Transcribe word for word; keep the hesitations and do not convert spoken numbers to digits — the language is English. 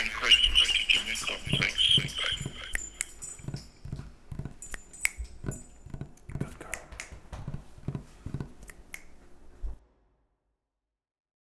any questions, I can give me a call. Thanks.